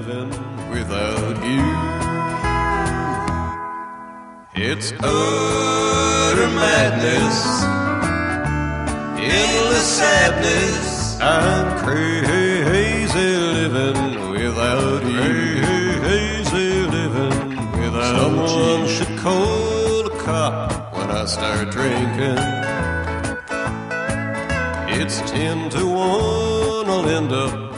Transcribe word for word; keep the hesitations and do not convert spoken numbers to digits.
living without you. It's utter madness, endless sadness. I'm crazy living without you. Crazy living without Someone you. Should call a cop when I start drinking. It's ten to one, I'll end up